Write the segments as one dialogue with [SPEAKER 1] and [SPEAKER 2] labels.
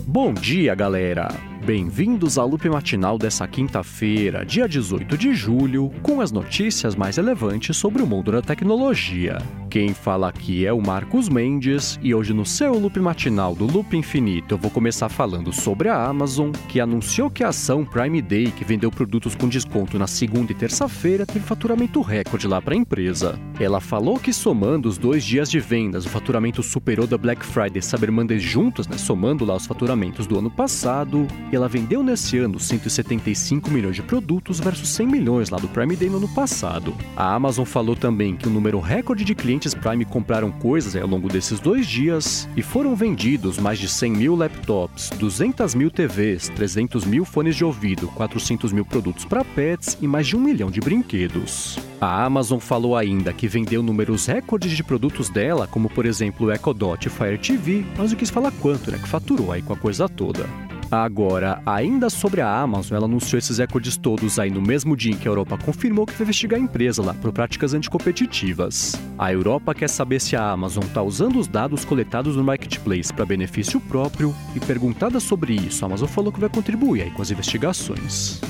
[SPEAKER 1] Bom dia, galera! Bem-vindos ao Loop Matinal dessa quinta-feira, dia 18 de julho, com as notícias mais relevantes sobre o mundo da tecnologia. Quem fala aqui é o Marcos Mendes, e hoje no seu Loop Matinal do Loop Infinito eu vou começar falando sobre a Amazon, que anunciou que a ação Prime Day, que vendeu produtos com desconto na segunda e terça-feira, teve faturamento recorde lá para a empresa. Ela falou que somando os 2 dias de vendas, o faturamento superou da Black Friday e Cyber Monday juntos, somando lá os faturamentos do ano passado, e ela vendeu nesse ano 175 milhões de produtos versus 100 milhões lá do Prime Day no ano passado. A Amazon falou também que o número recorde de clientes Prime compraram coisas ao longo desses 2 dias e foram vendidos mais de 100 mil laptops, 200 mil TVs, 300 mil fones de ouvido, 400 mil produtos para pets e mais de 1 milhão de brinquedos. A Amazon falou ainda que vendeu números recordes de produtos dela, como por exemplo o Echo Dot e Fire TV, mas não quis falar quanto, que faturou aí com a coisa toda. Agora, ainda sobre a Amazon, ela anunciou esses recordes todos aí no mesmo dia em que a Europa confirmou que vai investigar a empresa lá por práticas anticompetitivas. A Europa quer saber se a Amazon está usando os dados coletados no Marketplace para benefício próprio e, perguntada sobre isso, a Amazon falou que vai contribuir aí com as investigações.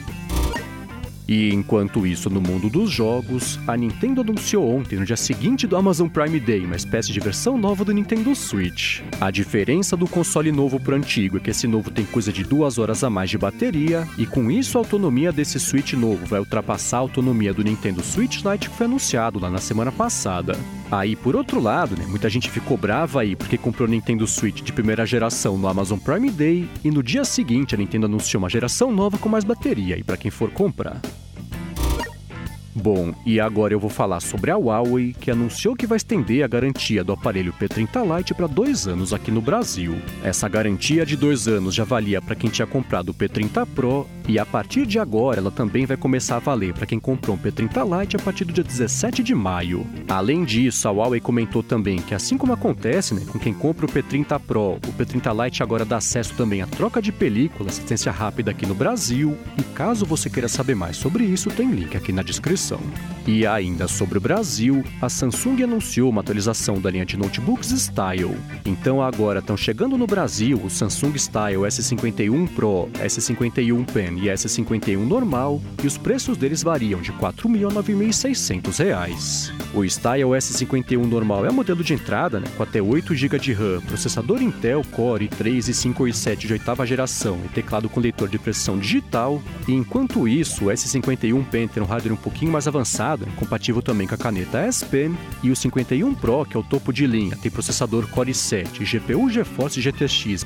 [SPEAKER 1] E enquanto isso, no mundo dos jogos, a Nintendo anunciou ontem, no dia seguinte do Amazon Prime Day, uma espécie de versão nova do Nintendo Switch. A diferença do console novo pro antigo é que esse novo tem coisa de 2 horas a mais de bateria, e com isso a autonomia desse Switch novo vai ultrapassar a autonomia do Nintendo Switch Lite que foi anunciado lá na semana passada. Aí, por outro lado, muita gente ficou brava aí porque comprou o Nintendo Switch de primeira geração no Amazon Prime Day, e no dia seguinte a Nintendo anunciou uma geração nova com mais bateria aí para quem for comprar. Bom, e agora eu vou falar sobre a Huawei, que anunciou que vai estender a garantia do aparelho P30 Lite para 2 anos aqui no Brasil. Essa garantia de 2 anos já valia para quem tinha comprado o P30 Pro, e a partir de agora ela também vai começar a valer para quem comprou um P30 Lite a partir do dia 17 de maio. Além disso, a Huawei comentou também que assim como acontece com quem compra o P30 Pro, o P30 Lite agora dá acesso também à troca de película, assistência rápida aqui no Brasil, e caso você queira saber mais sobre isso, tem link aqui na descrição. E ainda sobre o Brasil, a Samsung anunciou uma atualização da linha de notebooks Style. Então agora estão chegando no Brasil o Samsung Style S51 Pro, S51 Pen e S51 normal, e os preços deles variam de R$ 4.000 a R$ 9.600. O Style S51 normal é o modelo de entrada, com até 8 GB de RAM, processador Intel Core i3 e 587 de 8ª geração e teclado com leitor de impressão digital, e enquanto isso, o S51 Pen tem um hardware um pouquinho mais avançado, compatível também com a caneta S Pen, e o 51 Pro, que é o topo de linha, tem processador Core i7 e GPU GeForce GTX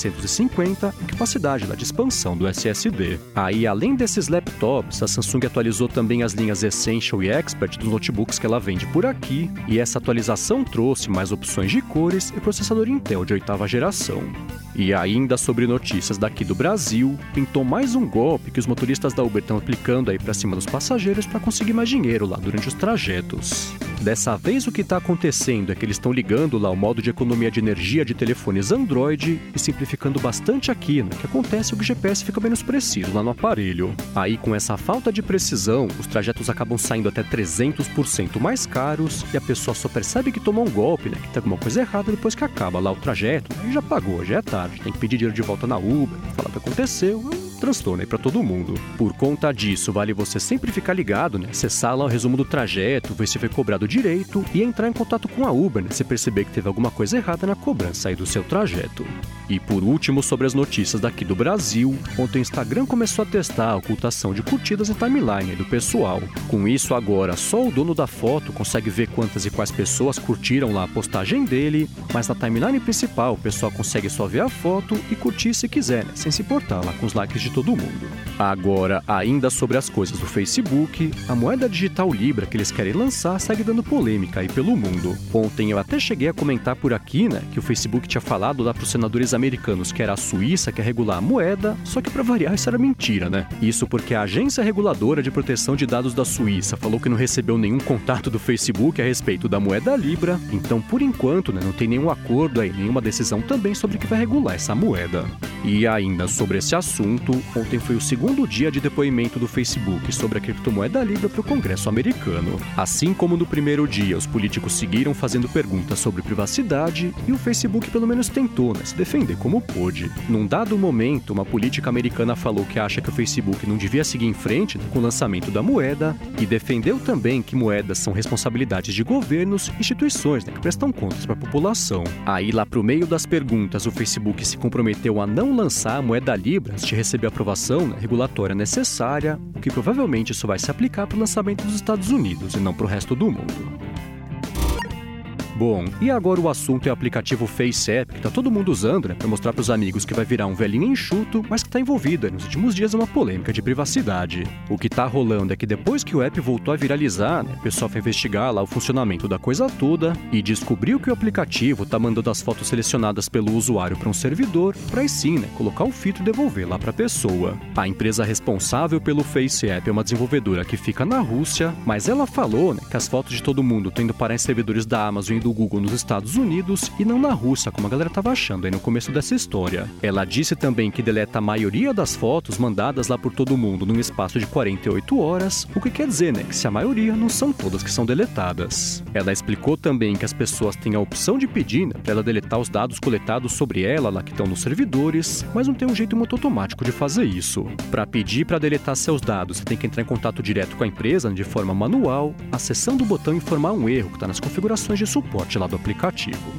[SPEAKER 1] 1650 e capacidade de expansão do SSD. Aí, além desses laptops, a Samsung atualizou também as linhas Essential e Expert dos notebooks que ela vende por aqui, e essa atualização trouxe mais opções de cores e processador Intel de 8ª geração. E ainda sobre notícias daqui do Brasil, pintou mais um golpe que os motoristas da Uber estão aplicando aí para cima dos passageiros para conseguir mais dinheiro lá durante os trajetos. Dessa vez o que está acontecendo é que eles estão ligando lá o modo de economia de energia de telefones Android e simplificando bastante aqui, que acontece é que o GPS fica menos preciso lá no aparelho. Aí com essa falta de precisão, os trajetos acabam saindo até 300% mais caros e a pessoa só percebe que tomou um golpe, que tem alguma coisa errada depois que acaba lá o trajeto, e já pagou, já é tarde, tem que pedir dinheiro de volta na Uber, falar o que aconteceu, transtorno aí pra todo mundo. Por conta disso, vale você sempre ficar ligado, acessar lá o resumo do trajeto, ver se foi cobrado direito e entrar em contato com a Uber, se perceber que teve alguma coisa errada na cobrança aí do seu trajeto. E por último, sobre as notícias daqui do Brasil, ontem o Instagram começou a testar a ocultação de curtidas em timeline do pessoal. Com isso agora, só o dono da foto consegue ver quantas e quais pessoas curtiram lá a postagem dele, mas na timeline principal o pessoal consegue só ver a foto e curtir se quiser, sem se importar lá com os likes de todo mundo. Agora, ainda sobre as coisas do Facebook, a moeda digital Libra que eles querem lançar segue dando polêmica aí pelo mundo. Ontem eu até cheguei a comentar por aqui, que o Facebook tinha falado lá para os senadores americanos que era a Suíça que ia regular a moeda, só que para variar isso era mentira, Isso porque a Agência Reguladora de Proteção de Dados da Suíça falou que não recebeu nenhum contato do Facebook a respeito da moeda Libra, então por enquanto, não tem nenhum acordo aí, nenhuma decisão também sobre o que vai regular essa moeda. E ainda sobre esse assunto, ontem foi o segundo dia de depoimento do Facebook sobre a criptomoeda Libra para o Congresso americano. Assim como no primeiro dia, os políticos seguiram fazendo perguntas sobre privacidade e o Facebook pelo menos tentou, se defender como pôde. Num dado momento, uma política americana falou que acha que o Facebook não devia seguir em frente com o lançamento da moeda e defendeu também que moedas são responsabilidades de governos e instituições que prestam contas para a população. Aí, lá pro meio das perguntas, o Facebook se comprometeu a não lançar a moeda Libra antes de receber a aprovação regulatória necessária, o que provavelmente isso vai se aplicar para o lançamento dos Estados Unidos e não para o resto do mundo. Bom, e agora o assunto é o aplicativo FaceApp, que tá todo mundo usando, para mostrar pros amigos que vai virar um velhinho enxuto, mas que tá envolvido nos últimos dias numa polêmica de privacidade. O que tá rolando é que depois que o app voltou a viralizar, o pessoal foi investigar lá o funcionamento da coisa toda e descobriu que o aplicativo tá mandando as fotos selecionadas pelo usuário para um servidor, para aí sim, colocar o filtro e devolver lá pra pessoa. A empresa responsável pelo FaceApp é uma desenvolvedora que fica na Rússia, mas ela falou que as fotos de todo mundo estão indo parar em servidores da Amazon e do Google nos Estados Unidos e não na Rússia, como a galera estava achando aí no começo dessa história. Ela disse também que deleta a maioria das fotos mandadas lá por todo mundo num espaço de 48 horas, o que quer dizer, que se a maioria não são todas que são deletadas. Ela explicou também que as pessoas têm a opção de pedir para ela deletar os dados coletados sobre ela lá que estão nos servidores, mas não tem um jeito muito automático de fazer isso. Para pedir para deletar seus dados, você tem que entrar em contato direto com a empresa de forma manual, acessando o botão e informar um erro que está nas configurações de suporte lá do aplicativo.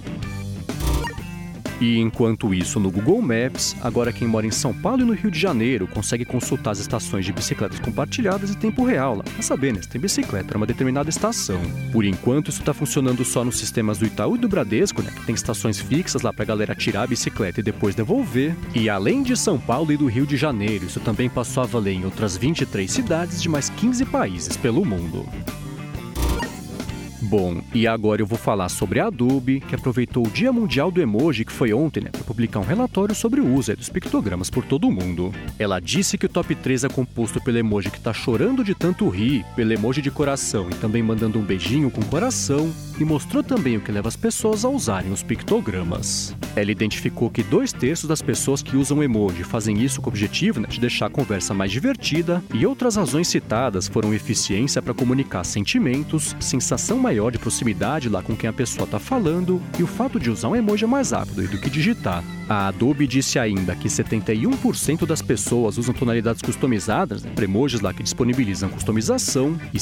[SPEAKER 1] E enquanto isso, no Google Maps, agora quem mora em São Paulo e no Rio de Janeiro consegue consultar as estações de bicicletas compartilhadas em tempo real lá, pra saber se tem bicicleta em uma determinada estação. Por enquanto, isso está funcionando só nos sistemas do Itaú e do Bradesco, que tem estações fixas lá pra galera tirar a bicicleta e depois devolver. E além de São Paulo e do Rio de Janeiro, isso também passou a valer em outras 23 cidades de mais 15 países pelo mundo. Bom, e agora eu vou falar sobre a Adobe, que aproveitou o Dia Mundial do Emoji, que foi ontem, para publicar um relatório sobre o uso dos pictogramas por todo o mundo. Ela disse que o top 3 é composto pelo emoji que tá chorando de tanto rir, pelo emoji de coração e também mandando um beijinho com coração, e mostrou também o que leva as pessoas a usarem os pictogramas. Ela identificou que 2/3 das pessoas que usam emoji fazem isso com o objetivo de deixar a conversa mais divertida, e outras razões citadas foram eficiência para comunicar sentimentos, sensação maior de proximidade lá com quem a pessoa está falando e o fato de usar um emoji mais rápido do que digitar. A Adobe disse ainda que 71% das pessoas usam tonalidades customizadas para emojis lá que disponibilizam customização e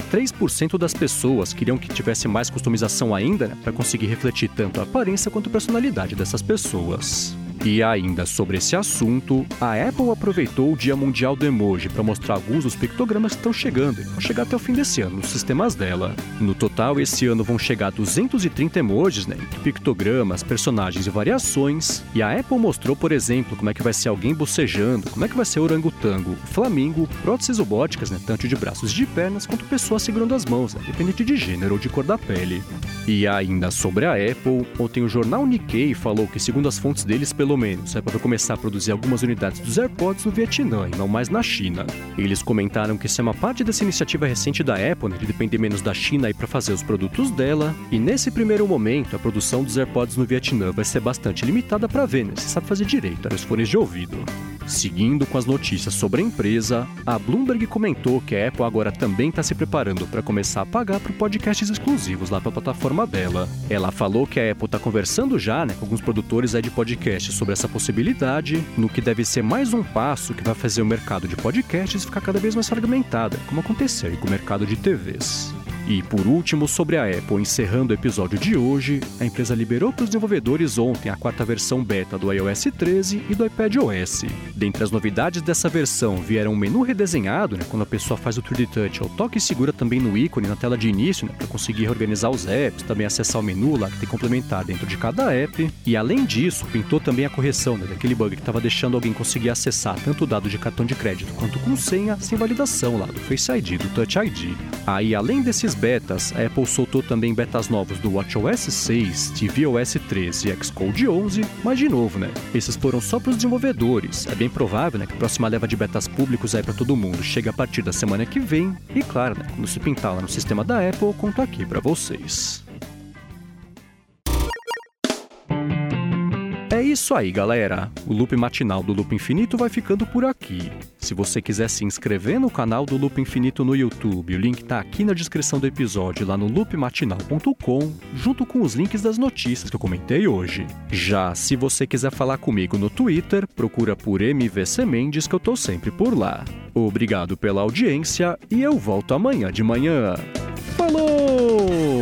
[SPEAKER 1] 73% das pessoas queriam que tivesse mais customização ainda para conseguir refletir tanto a aparência quanto a personalidade dessas pessoas. E ainda sobre esse assunto, a Apple aproveitou o Dia Mundial do Emoji para mostrar alguns dos pictogramas que estão chegando e vão chegar até o fim desse ano nos sistemas dela. No total, esse ano vão chegar 230 emojis, entre pictogramas, personagens e variações. E a Apple mostrou, por exemplo, como é que vai ser alguém bocejando, como é que vai ser orangotango, flamingo, próteses robóticas, tanto de braços e de pernas, quanto pessoas segurando as mãos, dependente de gênero ou de cor da pele. E ainda sobre a Apple, ontem o jornal Nikkei falou que, segundo as fontes deles, pelo menos, a Apple vai começar a produzir algumas unidades dos AirPods no Vietnã e não mais na China. Eles comentaram que isso é uma parte dessa iniciativa recente da Apple, de depender menos da China para fazer os produtos dela, e nesse primeiro momento, a produção dos AirPods no Vietnã vai ser bastante limitada para ver se sabe fazer direito os fones de ouvido. Seguindo com as notícias sobre a empresa, a Bloomberg comentou que a Apple agora também está se preparando para começar a pagar por podcasts exclusivos lá para a plataforma dela. Ela falou que a Apple está conversando já com alguns produtores de podcasts sobre essa possibilidade, no que deve ser mais um passo que vai fazer o mercado de podcasts ficar cada vez mais fragmentado, como aconteceu com o mercado de TVs. E por último, sobre a Apple, encerrando o episódio de hoje, a empresa liberou para os desenvolvedores ontem a 4ª versão beta do iOS 13 e do iPadOS. Dentre as novidades dessa versão vieram um menu redesenhado, quando a pessoa faz o 3D Touch, o toque e segura também no ícone na tela de início, para conseguir reorganizar os apps, também acessar o menu lá que tem que complementar dentro de cada app. E além disso, pintou também a correção daquele bug que estava deixando alguém conseguir acessar tanto o dado de cartão de crédito quanto com senha sem validação lá do Face ID, do Touch ID. Aí, além desses betas, a Apple soltou também betas novos do WatchOS 6, tvOS 13 e Xcode 11, mas de novo, esses foram só para os desenvolvedores. É bem provável, que a próxima leva de betas públicos aí para todo mundo chega a partir da semana que vem, e claro, quando se pintar lá no sistema da Apple, eu conto aqui para vocês. É isso aí, galera. O Loop Matinal do Loop Infinito vai ficando por aqui. Se você quiser se inscrever no canal do Loop Infinito no YouTube, o link tá aqui na descrição do episódio, lá no loopmatinal.com, junto com os links das notícias que eu comentei hoje. Já se você quiser falar comigo no Twitter, procura por MVC Mendes, que eu tô sempre por lá. Obrigado pela audiência e eu volto amanhã de manhã. Falou!